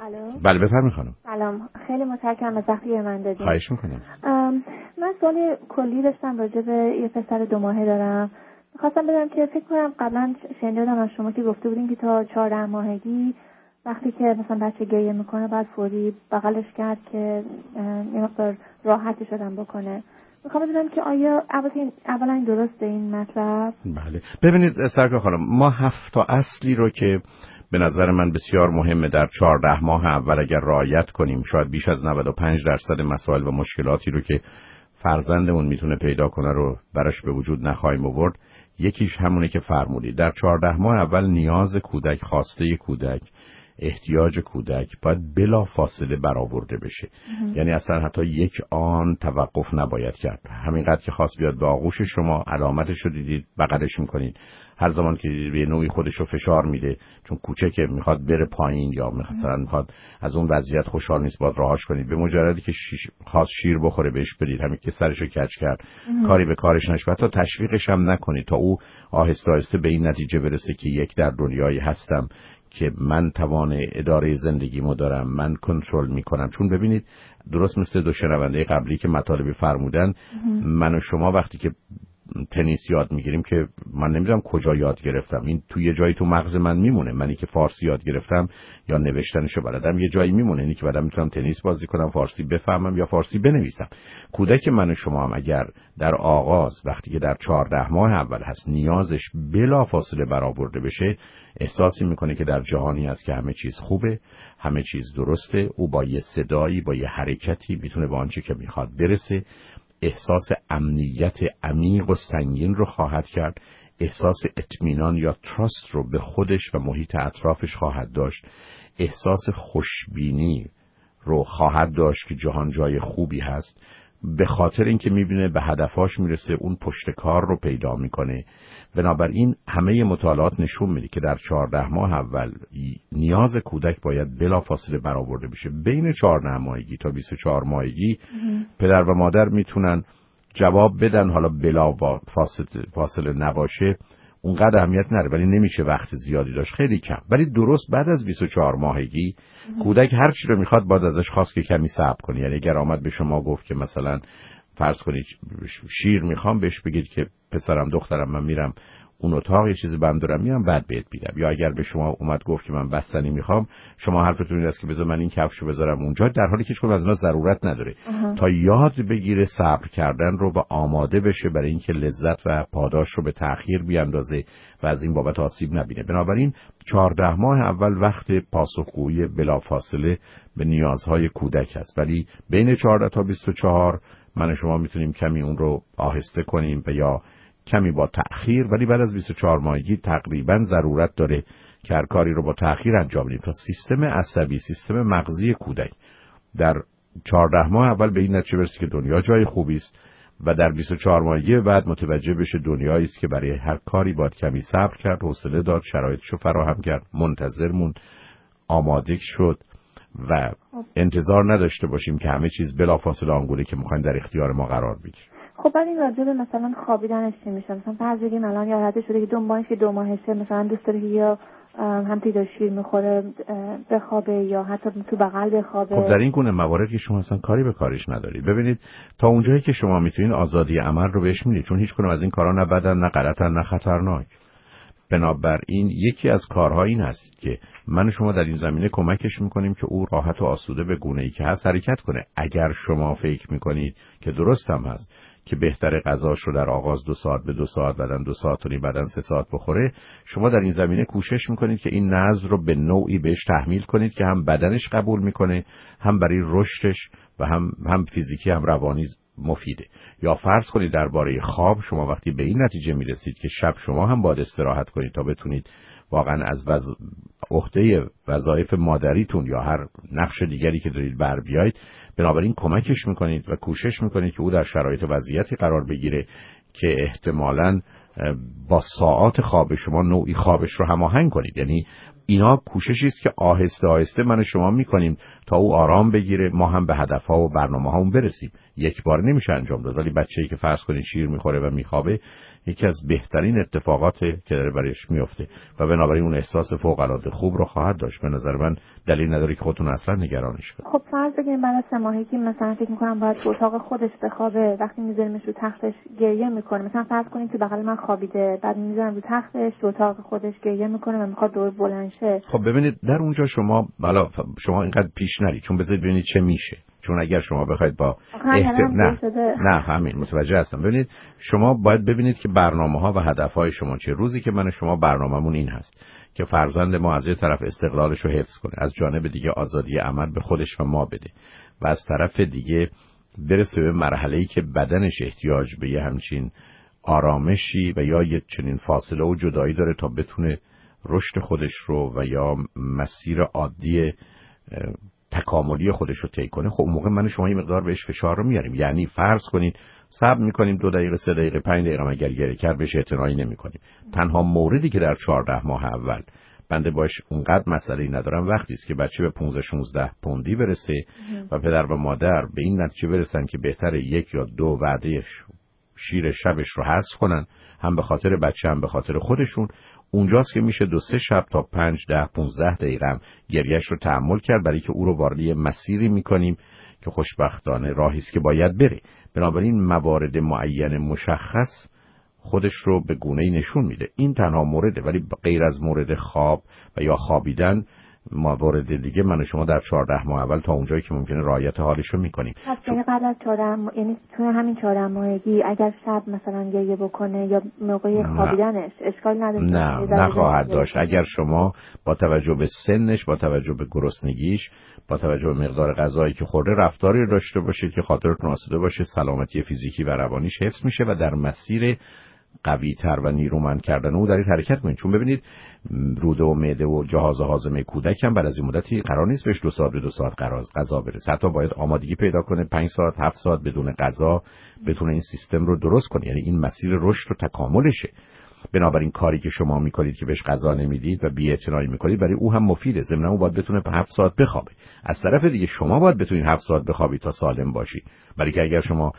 الو. بله بفرمایید خانم. سلام، خیلی متشکرم از وقتی من دادید. خواهش میکنم. من سوال کلی داشتم راجع به یه پسر 2 ماهه دارم. می‌خواستم بدونم که فکر کنم قبلا شنیده بودم از شما که گفته بودین که تا 14 ماهگی وقتی که مثلا بچه گریه میکنه بعد فوری بغلش کرد که یه مقدار راحتی شدن بکنه. میخوام بدونم که آیا اولا این درسته این مطلب؟ بله ببینید سرکار خانم، ما 7 تا اصلی رو که به نظر من بسیار مهمه در 14 ماه اول اگر رعایت کنیم، شاید بیش از 95% مسائل و مشکلاتی رو که فرزندمون میتونه پیدا کنه رو براش به وجود نخواهیم آورد. یکیش همونه که فرمودید، در 14 ماه اول نیاز کودک، خواسته کودک، احتیاج کودک باید بلا فاصله برآورده بشه. یعنی اصلا حتی یک آن توقف نباید کرد. همینقدر که خواست بیاد به آغوش شما، علامتش رو دیدید، بغلش میکنید. هر زمان که به نوعی خودش رو فشار میده، چون کوچکه میخواد بره پایین یا مثلا میخواد از اون وضعیت خوشحال نیست، باید راهاش کنید. به مجردی که خواست شیر بخوره بهش بدید، همین که سرش رو کج کرد، کاری به کارش نشه، حتی تشویقش هم نکنید تا او آهسته آهسته به این نتیجه برسه که یک در دنیایی هستم که من توان اداره زندگیمو دارم، من کنترل میکنم. چون ببینید درست مثل دو شنونده قبلی که مطالبی فرمودن، من و شما وقتی که تنیس یاد میگیریم که من نمیدونم کجا یاد گرفتم، این توی یه جایی تو مغز من میمونه. منی که فارسی یاد گرفتم یا نوشتنشو بلدم یه جایی میمونه، اینی که بعدم میتونم تنیس بازی کنم، فارسی بفهمم یا فارسی بنویسم. کودک من و شما هم اگر در آغاز وقتی که در 14 ماه اول هست نیازش بلا فاصله برآورده بشه، احساسی میکنه که در جهانی هست که همه چیز خوبه، همه چیز درسته، او با یه صدایی، با یه حرکتی میتونه به آنچه که میخواد برسه. احساس امنیت عمیق و سنگین رو خواهد کرد، احساس اطمینان یا تراست رو به خودش و محیط اطرافش خواهد داشت، احساس خوشبینی رو خواهد داشت که جهان جای خوبی هست، به خاطر اینکه میبینه به هدفاش میرسه، اون پشت کار رو پیدا میکنه. بنابراین همه مطالعات نشون میده که در 14 ماه اول نیاز کودک باید بلافاصله برآورده بشه. بین 14 ماهگی تا 24 ماهگی پدر و مادر میتونن جواب بدن، حالا بلا فاصله نباشه اونقدر اهمیت نره، ولی نمیشه وقت زیادی داشت، خیلی کم. ولی درست بعد از 24 ماهگی کودک هر چی رو میخواد باید ازش خواست که کمی صبر کنی. یعنی اگر آمد به شما گفت که مثلا فرض کنید شیر میخوام، بهش بگید که پسرم دخترم من میرم اون اتاق یه چیزی بهم دارم میام بعد بهت میدم. یا اگر به شما اومد گفت که من بستنی میخوام، شما حرفتون این است که بذار من این کفشو بذارم اونجا، در حالی که هیچ کدوم از اینا ضرورت نداره. تا یاد بگیره صبر کردن رو و آماده بشه برای اینکه لذت و پاداش رو به تأخیر بیاندازه و از این بابت آسیب نبینه. بنابراین 14 ماه اول وقت پاسخگویی بلافاصله به نیازهای کودک هست، ولی بین 14 تا 24 من و شما میتونیم کمی اون رو آهسته کنیم و یا کمی با تأخیر، ولی بعد از 24 ماهگی تقریبا ضرورت داره که هر کاری رو با تأخیر انجام بدیم تا سیستم عصبی، سیستم مغزی کودک در 14 ماه اول به این نتیجه برسه که دنیا جای خوبی است و در 24 ماهگی بعد متوجه بشه دنیایی است که برای هر کاری باید کمی صبر کرد، حوصله داد، شرایطشو فراهم کرد، منتظر موند، آماده شد و انتظار نداشته باشیم که همه چیز بلافاصله آنگونه که می‌خوایم در اختیار ما قرار بگیره. خب بعد این راجع به مثلا خوابیدنش چی میشه؟ مثلا فرض بگیم الان یادت شده که دنبالش که 2 ماهشه، مثلا دوست داره که یا هم پیدا شیر میخوره بخوابه یا حتی تو بغل بخوابه. خب در این گونه موارد که شما اصلا کاری به کارش ندارید. ببینید تا اونجایی که شما میتونید آزادی عمل رو بهش میدید، چون هیچ کدوم از این کارا نه بدن نه غلطن نه خطرناک. بنابراین یکی از کارها این هست که من و شما در این زمینه کمکش میکنیم که او راحت و آسوده به گونه‌ای که هست حرکت کنه. اگر شما فکر میکنید که درست هم هست که بهتره غذاش رو در آغاز 2 ساعت به 2 ساعت بعدن 2 ساعت و نیم بعدن 3 ساعت بخوره، شما در این زمینه کوشش میکنید که این نظم رو به نوعی بهش تحمیل کنید که هم بدنش قبول میکنه، هم برای رشدش و هم فیزیکی هم روانی مفیده. یا فرض کنید درباره خواب شما وقتی به این نتیجه میرسید که شب شما هم باید استراحت کنید تا بتونید واقعا از عهده وظایف مادریتون یا هر نقش دیگری که دارید بر بیایید، بنابراین کمکش میکنید و کوشش میکنید که او در شرایط وضعیتی قرار بگیره که احتمالاً با ساعات خواب شما نوعی خوابش رو هماهنگ کنید. یعنی اینا کوششی است که آهسته آهسته من و شما میکنیم تا او آرام بگیره، ما هم به هدفها و برنامه‌هامون برسیم. یک بار نمیشه انجام داد، ولی بچه‌ای که فرض کنید شیر میخوره و میخوابه یکی از بهترین اتفاقاته که داره برایش میفته و بنابراین اون احساس فوق العاده خوب رو خواهد داشت. به نظر من دلیل نداره که خودتون اصلا نگرانش کنید. خب فرض بگیریم بعد از 3 ماهی که مثلا فکر می‌کنم باید تو اتاق خودش بخوابه، وقتی میذاریمش رو تختش گریه میکنه، مثلا فرض کنیم که بغل من خوابیده، بعد میذارم رو تختش تو اتاق خودش گریه میکنه و میخواد دور بلند شه. خب ببینید در اونجا شما اینقدر پیش نرید، چون بذارید ببینید چه میشه. چون اگر شما بخواید با نه همین متوجه هستم. ببینید شما باید ببینید که برنامه‌ها و هدف‌های شما چه. روزی که من شما برنامه‌مون این هست که فرزند ما از یه طرف استقلالش رو حفظ کنه، از جانب دیگه آزادی عمل به خودش و ما بده، و از طرف دیگه برسه به مرحله‌ای که بدنش احتیاج به یه همچین آرامشی و یا یه چنین فاصله و جدایی داره تا بتونه رشد خودش رو و یا مسیر عادی تکاملی خودش رو طی کنه، خب اون موقع من شما یه مقدار بهش فشار رو میاریم. یعنی فرض کنید صبر میکنیم 2 دقیقه 3 دقیقه 5 دقیقه اگر گریه کرد بهش اعتنایی نمیکنیم. تنها موردی که در 14 ماه اول بنده باش اونقدر مسئله‌ای ندارم وقتی است که بچه به 15 16 پوندی برسه و پدر و مادر به این نتیجه برسن که بهتره 1 یا 2 وعده شیر شبش رو حذف کنن، هم به خاطر بچه هم به خاطر خودشون. اونجاست که میشه 2-3 شب تا 5 10 15 دقیقه هم گریهش رو تحمل کرد، برای که او رو وارد یه مسیری میکنیم که خوشبختانه راهی است که باید بره. بنابراین موارد معین مشخص خودش رو به گونه‌ای نشون میده. این تنها مورده، ولی غیر از مورد خواب و یا خوابیدن موارد دیگه من و شما در 14 ماه اول تا اونجایی که ممکنه رعایت حالش رو میکنیم. یعنی قبل از 14 ماه، یعنی تو همین 14 ماهگی اگر شب مثلا گریه بکنه یا موقع خوابیدنش اشکال نداره؟ نه خواهد داشت. اگر شما با توجه به سنش، با توجه به گرسنگیش، با توجه به مقدار غذایی که خورده رفتاری داشته باشید که خاطرتون آسوده باشه، سلامتی فیزیکی و روانیش حفظ میشه و در مسیر قوی تر و نیرومند کردن او دارید حرکت کنید. چون ببینید روده و معده و جهاز هاضمه کودک هم بعد از این مدتی قرار نیست بهش 2 ساعت به 2 ساعت غذا برسه. حتی باید آمادگی پیدا کنه 5 ساعت 7 ساعت بدون غذا بتونه این سیستم رو درست کنه. یعنی این مسیر رشد و تکاملشه. بنابراین کاری که شما میکنید که بهش غذا نمیدید و بی‌اعتنایی میکنید برای او هم مفیده. ضمن اون باید بتونه 7 ساعت بخوابه. از طرف دیگه شما باید بتونید 7 ساعت بخوابید تا سالم باشید. برای که اگر شما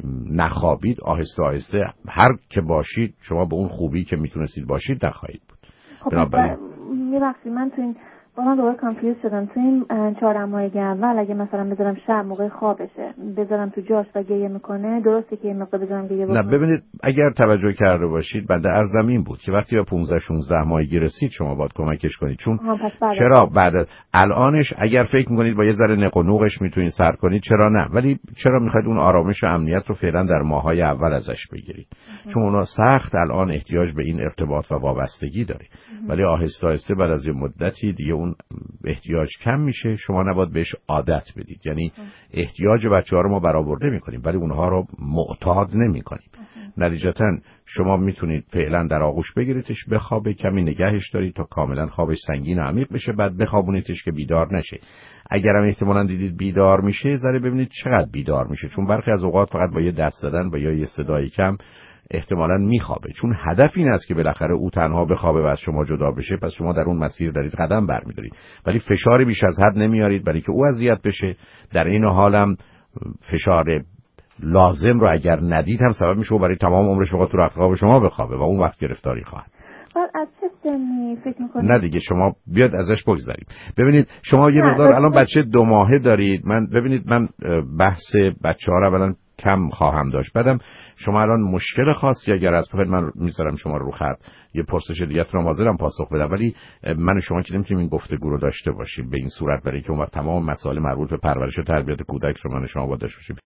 نخوابید آهسته آهسته هر که باشید شما به اون خوبی که میتونستید باشید نخواهید بود. خب بنابراین میبخشید من تو این من دوباره کانفیوز شدم. تو این 4 ماهگی اول اگه مثلا بذارم شب موقع خوابشه بذارم تو جاش و گریه میکنه، درسته که این موقع بذارم گریه بکنه؟ نه ببینید اگر توجه کرده باشید بنده عرضم این بود که وقتی به 15 16 ماهگی رسید شما باید کمکش کنید. چون چرا بعد الانش اگر فکر میکنید با یه ذره نق و نوقش میتونید سر کنید چرا نه، ولی چرا میخواید اون آرامش و امنیت رو فعلا در ماهای اول ازش بگیرید؟ چون اونا سخت الان احتیاج به این ارتباط و وابستگی داره، ولی آهسته آهسته بعد از یه مدتی دیگه اون احتیاج کم میشه. شما نباید بهش عادت بدید. یعنی احتیاج بچه‌ها رو ما برآورده میکنیم ولی اونها رو معتاد نمیکنیم. نتیجتاً شما میتونید فعلا در آغوش بگیریدش بخوابه، کمی نگهش دارید تا کاملا خوابش سنگین و عمیق بشه، بعد بخوابونیدش که بیدار نشه. اگرم احتمالاً دیدید بیدار میشه ذره ببینید چقدر بیدار میشه، چون برخی از اوقات فقط با یه دست زدن و یا یه صدای کم احتمالاً میخوابه. چون هدف این است که بالاخره او تنها بخوابه و از شما جدا بشه، پس شما در اون مسیر دارید قدم برمی‌دارید، ولی فشاری بیش از حد نمیارید برای که او اذیت بشه. در این حالم فشار لازم رو اگر ندید هم سبب میشه برای تمام عمرش بخواد تو رختخواب شما بخوابه و اون وقت گرفتاری خواهد. از چه سنی فکر می‌کنید؟ نه دیگه شما بیاد ازش بگذارید. ببینید شما یه مقدار الان بچه 2 ماهه دارید. من بحث بچه‌ها رو اولا کم خواهم داشت. بعدم شما الان مشکل خاصی اگر از بخواید من میذارم شما رو خط یه پرسش دیگه رو حاضرم پاسخ بدم، ولی من و شما که نمیتونیم این گفتگو رو داشته باشیم به این صورت، برای که اون وقت تمام مسائل مربوط به پرورش و تربیت کودک رو من و شما باید داشته باشیم.